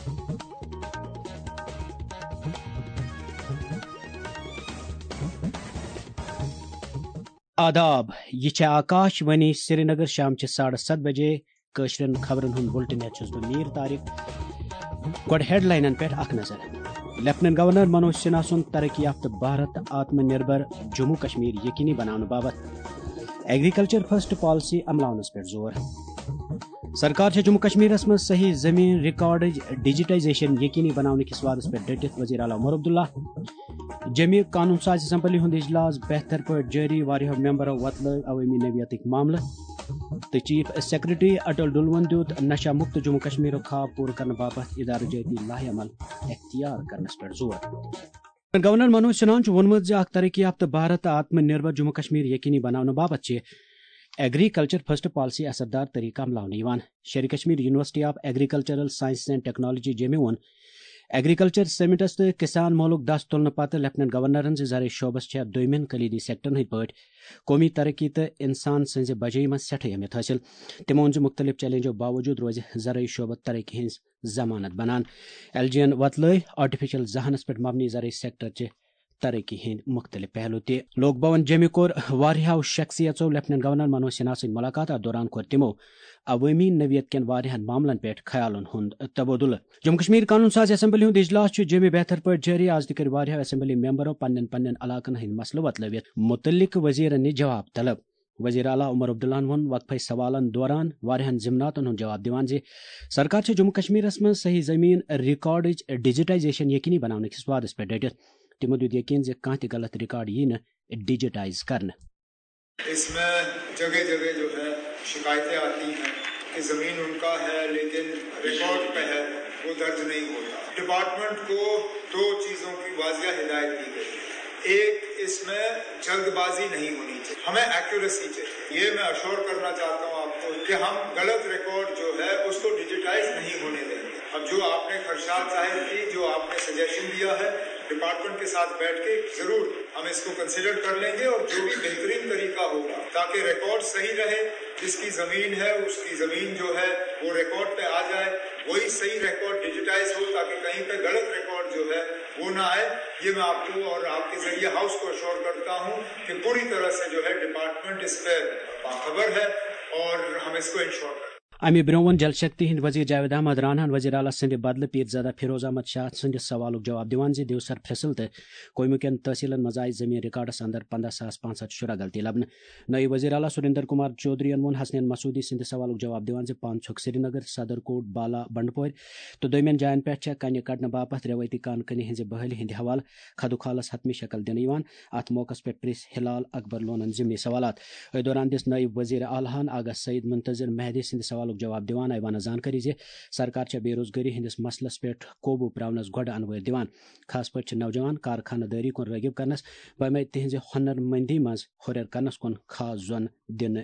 آداب یہ آکاش وانی سری نگر شام 7:30 بجے قشرن خبرن ہند بلٹن چھس بہ میر طارق گوڈ ہیڈ لائنن پہ اخ نظر لیفٹنٹ گورنر منوج سنہا سن ترقی یافتہ بھارت آتم نربھر جموں کشمیر یقینی بنانے بابت ایگریکلچر فرسٹ پالیسی عملاونس پہ زور سرکار جموں کشمیرس من صحیح زمین ریکارڈ ڈیجیٹائزیشن یقینی بنانے کس وعدس پہ ڈٹت وزیر اعلیٰ عمر عبداللہ جمی قانون ساز اسمبلی ہند اجلاس بہتر پہ جاری واریاہو ممبرو وطل عوامی نوعیتک معاملہ تو چیف سیکرٹری اٹل ڈلون دیت نشہ مکت جموں کشمیر خواب پور کرنے باپت ادارہ جاتی لاہ عمل اختیار کرنس پہ زور گورنر منوج سنہا وونمت اخ ترقی یافتہ بھارت آتم نربھر جموں کشمیر یقینی بنانے باپت ایگریکلچر فرسٹ پالیسی اثردار طریقہ عملاوان Sher Kashmir university of agricultural science and technology Jammu وون ایگریکلچر سیمٹس تو کسان مولک دس تلنے پتہ لیفٹنٹ گورنرن زرعی شعبس دویمین کلیدی سیکٹرن ہند پہ قومی ترقی تو انسان سز بجائی من سٹھ اہمیت حاصل تمو وون مختلف چیلنجو باوجود روز زرعی شعبہ ترقی ہز ضمانت بنان ایل جی این وطل آرٹیفیشل ذہنس پہ مبنی زرعی سیکٹر چہ ترقی ہند مختلف پہلو تہ لوک بھون جمی کور واریاہو شخصیتو لیفٹنٹ گورنر منوج سنہا ست ملاقات دوران کور تمو عوامی نوعیت کن واریاہن معاملن پہ خیالن ہند تبادلہ جموں کشمیر قانون ساز اسمبلی ہند اجلاس جمی بہتر پہ جاری آز تہ واریاہو اسمبلی ممبرو پنن علاقن ہند مسلہ وتلوت متعلق وزیرن نش جواب طلب وزیر اعلیٰ عمر عبداللہ وون وقفہ سوالن دوران واریاہن ضمناتن ہند جواب دیوان سرکار جموں کشمیرس من صحیح زمین ریکارڈ ڈیجیٹائزیشن یقینی بنانے کس وعدس پہ ڈٹت تمو دیت یقین کھانا تہ غلط ریکارڈ یہ ڈیجیٹائز کرنے اس میں جگہ جگہ جو ہے شکایتیں آتی ہیں کہ زمین ان کا ہے لیکن ریکارڈ پہ ہے وہ درج نہیں ہوتا. ڈپارٹمنٹ کو دو چیزوں کی واضح ہدایت دی گئی. ایک اس میں جلد بازی نہیں ہونی چاہیے, ہمیں ایکوریسی چاہیے. یہ میں اشور کرنا چاہتا ہوں آپ کو کہ ہم غلط ریکارڈ جو ہے اس کو ڈیجیٹائز نہیں ہونے دیں گے. اب جو آپ نے خدشات ظاہر کی, جو آپ نے سجیشن دیا ہے, ڈپارٹمنٹ کے ساتھ بیٹھ کے ضرور ہم اس کو کنسیڈر کر لیں گے اور جو بھی بہترین طریقہ ہوگا تاکہ ریکارڈ صحیح رہے. جس کی زمین ہے اس کی زمین جو ہے وہ ریکارڈ پہ آ جائے, وہی صحیح ریکارڈ ڈیجیٹائز ہو تاکہ کہیں پہ غلط ریکارڈ جو ہے وہ نہ آئے. یہ میں آپ کو اور آپ کے ذریعے ہاؤس کو اشور کرتا ہوں کہ پوری طرح سے جو ہے ڈپارٹمنٹ اس پہ باخبر ہے اور ہم اس کو انشور کریں. امہ برون جل شکتی ہند وزیر جاوید احمد راناہن وزیر اعلیٰ سند بدلہ پیر زدہ فیروز احمد شاہ سندس سوالک جواب دیوان دیوسر فصل تو کوئمہ کن تحصیلن مز آئی زمین ریکارڈس اندر 15,500 غلطی لبنہ. نئی وزیر اعلیٰ سریندر کمار چودھری وون حسنین مسعودی سند سوالک جواب دیوان پان چھک سری نگر, صدر کوٹ, بالا, بنڈپور تو دومین جائن پہ کنہ کڑنے باپت روایتی کان کنہ ہز بحالی ہند حوالہ خدو خالس حتمی شکل دن. ات موقع پہ پریس ہلال اکبر لونن ضمنی سوالات. دوران دس نئی وزیر اعلیٰ آغا سعید منتظر مہدی سند سوال جواب دیوان آئی ون زانکاری سرکار بے روزگاری ہندس مسلس پہ قوبو پراونس گوڈ انویر دیوان. خاص پہ نوجوان کارخانہ داری کن رغب کرنس بمے تہذ ہنر مندی مز ہریر کرنس کن خاص زون دن.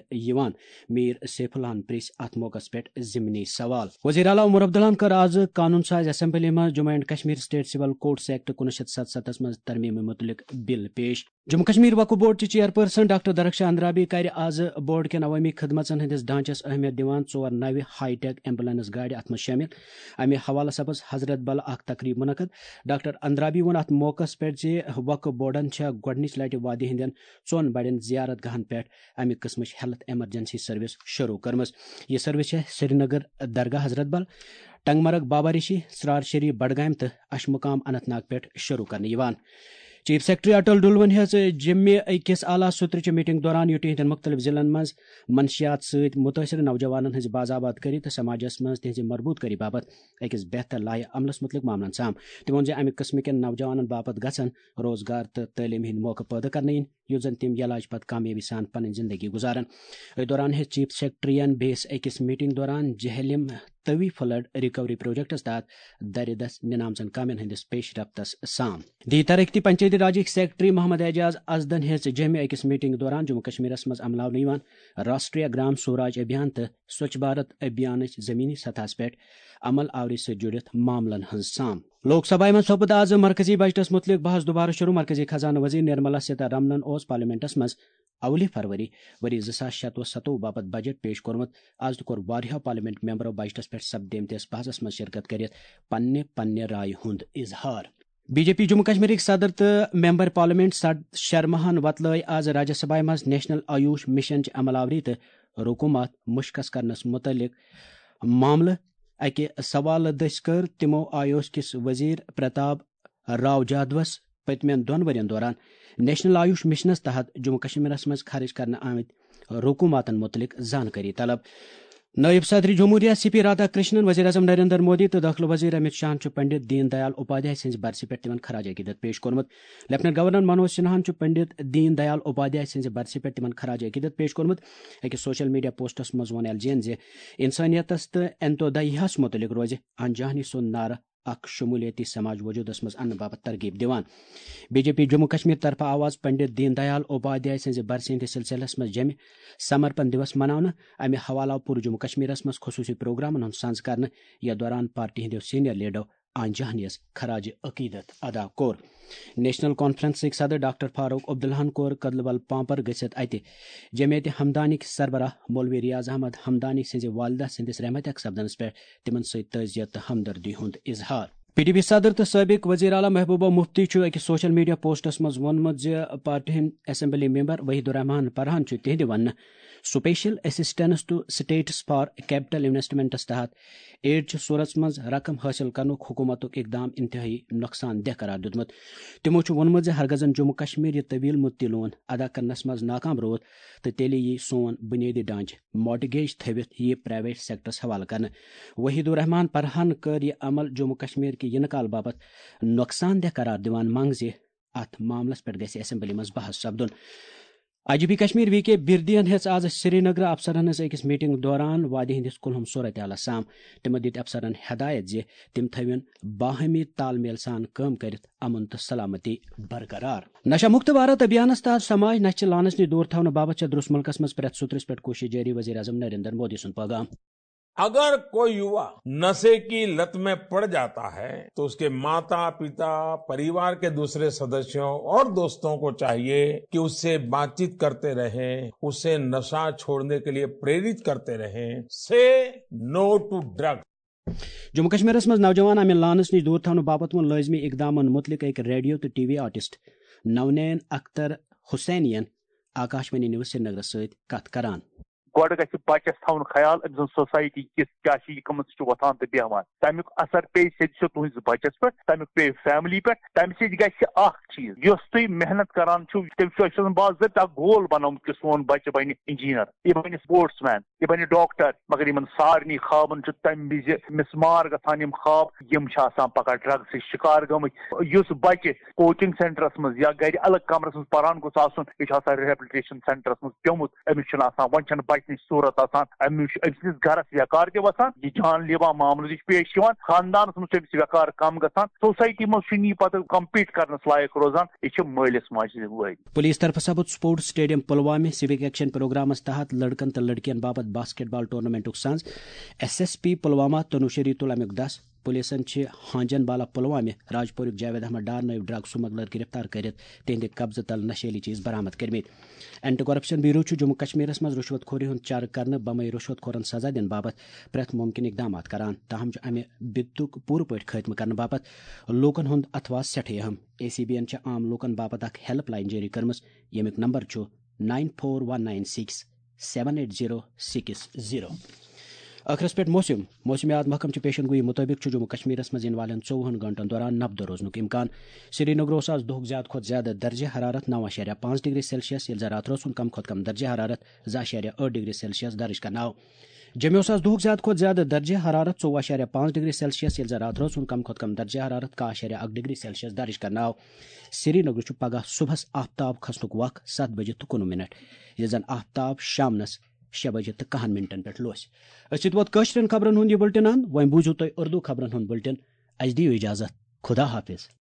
میر سیف الحان پریس ات موقع پہ ضمنی سوال. وزیر اعلیٰ عمر عبداللہ کر آز قانون ساز اسمبلی میں Jammu and Kashmir state civil courts act 1977 مز ترمیم متعلق بل پیش. جموں کشمیر وقف بورڈ چہ چیئرپرسن ڈاکٹر درخشا اندرابی کر آز بورڈ کن عوامی خدمتن ہندس ڈھانچس اہمیت دیوان 4 نو ہائی ٹیک ایمبولینس گاڑی ات مز شامل. امہ حوالہ سپز حضرت بل اخ تقریب منعقد. ڈاکٹر اندرابی وون ات موقع پہ وقف بورڈن گۄڈنچ لٹہ وادی ہندین 4 بڑین زیارت گاہن پہ امہ قسمچ ہیلتھ ایمرجنسی سروس شروع کرمز. یہ سروس سری نگر درگاہ حضرت بل, ٹنگ مرگ بابا ریشی, سرار شریف بڈگام تو اشمقام اننت ناگ پہ شروع کرنے. چیف سیکرٹری اٹل ڈلون ہز جمع کس اعلیٰ سترچہ میٹنگ دوران یوٹی ہند مختلف ضلعن مز منشیات ست متاثر نوجوانن ہز باضابط کری تو سماجس مز تہذ مربوط کری باپت اکس بہتر لاہ عملس متعلق معاملن سام. تم وون امہ قسم کن نوجوانن باپت گھن روزگار تو تعلیم ہند موقع پیدا کرنے یس زن تم علاج پتہ کامیابی سان پن زندگی گزارن. دوران ہز چیف سیکرٹرین بیس اکس میٹنگ دوران Jhelum Tawi flood recovery projects تحت دردس ننامزن کامین ہندس پیش رفتس سام. دی ترقی پنچایتی راجک سیکرٹری محمد اعجاز ازدن ہز جمع اکس میٹنگ دوران جموں کشمیرس مز عملاو راشٹریہ گرام سوراج ابھیان تو سوچھ بھارت ابھیان زمینی سطح پہ عمل آوری سے جڑت معاملن ہز سام. لوک سبھا من سپد آز مرکزی بجٹس متعلق بحث دوبارہ شروع. مرکزی خزانہ وزیر نرملا سیتارمنن پارلیمنٹس مز اولی فروری وری 2016-17 باپت بجٹ پیش کورمت آز تہ کور واریاہو پارلیمنٹ ممبرو بجٹس پہ سپدیمتس بحثس من شرکت کرت پنہ رائے ہند اظہار. B J P Jammu Kashmir صدر تو ممبر پارلیمنٹ شرماہن وتلائے آز راجیہ سبھا مز نیشنل آیوش مشن چہ عمل آوری تو رکومات مشخص کرنس متعلق معاملہ اکہ سوال دس کر تمو آیوش کس وزیر پرتاپ راؤ جادوس پتمین 2 ورین دوران نیشنل آیوش مشنس تحت جموں کشمیرس مز خرچ کرنے آمت رکوماتن متعلق زانکاری طلب. نائب صدر جمہوریہ سی پی رادھا کرشنن، وزیر اعظم نریندر مودی تو داخلہ وزیر امت شاہن پنڈت دین دیال اپادھیائے سز برسی پہ تمن خراج عقیدت پیش کورمت. لیفٹنٹ گورنر منوج سنہاہن پنڈت دین دیال اپادھیائے سز برسی پہ تمن خراج عقیدت پیش کورمت. اکس سوشل میڈیا پوسٹس مز ون ایل جی زِ انسانیتس تو انتودیہس متعلق روز انجانی سن نعرہ اخ شمولیتی سماج وجودس مز ان باپت ترغیب دیوان. B J P Jammu Kashmir طرف آواز پنڈت دین دیال اپادھیائے سز برسی ہندس سلسلس مز جمع سمرپن دیوس مناونہ. امہ حوالہ پور جموں کشمیرس مز خصوصی پروگرامن ہند سانز کرنے یتھ دوران پارٹی ہندو سینئر لیڈرو آنجہنیس خراج عقیدت ادا کور. نیشنل کانفرنسک صدر ڈاکٹر فاروق عبداللہن کور کدلول پامپر گژھت اتہ جمعیت ہمدانک سربراہ مولوی ریاض احمد ہمدانی سز والدہ سندس رحمتک سپدنس پہ تمن ست تعزیت تو ہمدردی ہند اظہار. پی ڈی پی صدر تو سابق وزیر اعلیٰ محبوبہ مفتی اکس سوشل میڈیا پوسٹس مز وونمت پارٹی ہند اسمبلی ممبر وحید الرحمان فرحان تہند ون special assistance to states for capital investments تحت ایڈ چہ صورت مز رقم حاصل کرنک حکومت اقدام انتہائی نقصان دہ قرار دیتمت. تمو ونمت ہرگزن جموں کشمیر یہ طویل مدتی لون ادا کرنس مز ناکام روت تو تیلے یہ سون بنیادی ڈانچہ مارٹگیج تھوت یہ پرائیویٹ سیکٹرس حوالہ کرنے. وحید الرحمان فرحان کر یہ عمل جموں کشمیر کی ینہ کال باپت نقصان دہ قرار دیوان منگ زِ ات معاملس پہ گژھِ اسمبلی مز بحث سپدن. آئی جی پی کشمیر وی کے بردین ہیژ آز سری نگر افسرن ہز أکس میٹنگ دوران وادی ہندس کلہم صورت حالس سام. تمو دِتۍ افسرن ہدایت زِ تم تھوین باہمی تال میل سان کٲم کرت امن تو سلامتی برقرار. نشہ مکت بھارت ابھیانس تحت سماج نشہ لانس نش دور تھونہ باپت درست ملکس مز پریت سوترس پہ کوشش جاری. وزیر اعظم نریندر مودی سن پیغام. اگر کوئی یوا نشے کی لت میں پڑ جاتا ہے تو اس کے ماتا پتا پریوار کے دوسرے سدسیوں اور دوستوں کو چاہیے کہ اس سے بات چیت کرتے رہیں، اسے نشہ چھوڑنے کے لیے پریرت کرتے رہیں. Say no to drug. Jammu Kashmir مز نوجوان امہ لانس نش دور تھونہ باپت ون لازمی اقدامن متعلق ایک ریڈیو تو ٹی وی آرٹسٹ نونین اختر حسینین آکاشوانی نیوز سری نگر ست کت کران. گوڑ گژھِ بچس تھاون خیال أمۍ سٕنٛز سوسایٹی کِژھ کیٛاہ چھِ یہِ کٔمن سۭتۍ چھُ وۄتھان تہٕ بیٚہوان. تمیُک اثر پیٚیہِ سیٚدِ تُہنٛدِس بچس پٮ۪ٹھ، تمیُک پیٚیہِ فیملی پٮ۪ٹھ. تمہِ سۭتۍ گژھِ اکھ چیٖز یۄس تُہۍ محنت کران چھِو تٔمِس چھُ اَسہِ باضٲبطہٕ اکھ گول بنومُت کہِ سون بچہ بنہِ انجیٖنر، یہِ بنہِ سپورٹس مین، یہِ بنہِ ڈاکٹر. مگر یِمن سارنٕے خوابن چھُ تمہِ وِزِ مسمار گژھان یِم خواب. یِم چھِ آسان پگاہ ڈرگسٕچ شکار گٔمٕتۍ. یُس بچہ کوچنگ سینٹرس منٛز یا گرِ الگ کمرس منٛز پران گوٚژھ آسُن، یہِ چھُ آسان ریہیبلٹیشن سینٹرس منٛز پیوٚمُت. أمِس چھُنہٕ آسان، وۄنۍ چھنہٕ بچنٕچ صوٗرت آسان. أمِس سٕنٛدِس گرس ویکار تہِ وسان، یہِ جان لیوا معاملہٕ تہِ چھُ پیش یِوان. خاندانس منٛز چھُ أمِس ویکار کم گژھان. سوسایٹی منٛز چھُنہٕ یہِ پتہٕ کمپیٹ کرنس لایق روزان. یہِ چھِ مٲلِس ماجہِ وٲرۍ. پولیس طرف سپُد sports stadium Pulwama civic action programmes تحت لڑکن تو لڑکین باپت باسکٹ بال ٹورنامنٹک سانز. S S P Pulwama Tanushree تل امیک 10. پولیسن ہانجن بالا پلوامہ راجپورک جاوید احمد ڈار نائب ڈرگ سمگلر گرفتار کرت تہند قبضہ تل نشیلی چیز برآمد کرمت. Anti corruption bureau Jammu Kashmir مز رشوت خوری ہند چارہ کرنے بمے رشوت خورن سزا دن باپت پریت ممکن اقدامات کران. تاہم امہ بدتک پور پٲٹھۍ خاتمہ کرنے باپت لوکن ہند اتواس سٹھے اہم. اے سی بی این عام لوکن باپت اخ ہیلپ لائن جاری کرمز یمیک نمبر 9419678060. آخرس پہ موسمیات محکم چہ پیشن گوئی مطابق جموں کشمیر مز ان والن 24 گھنٹن دوران نبد روزنک امکان. سری نگر آز دہک زیادہ کھت زیادہ درجہ حرارت 9.5 ڈگری سیلسیس یل رات روز کم کھت کم درجہ حرارت 2.8 ڈگری سیلسیس درج کرنا آو. جموں آز دہک زیادہ کھت زیادہ درجہ حرارت 24.5 ڈگری سیلسیس یل رات روز کم کھت کم درجہ حرارت 1 ڈگری سیلسیس درج کرنا آو. سری نگر پگہ صبح آفتاب کھسنک وق 7 بجے تو 19 منٹ یل زن آفتاب شامنس 6 بجے تو 10 منٹن پہ لوس. ات ووت کٲشرین خبرن ہند یہ بلٹن وۄنۍ بوٗزِو تُہۍ اردو خبرن ہند بلٹن. اَسہِ دِیِو اجازت. خدا حافظ.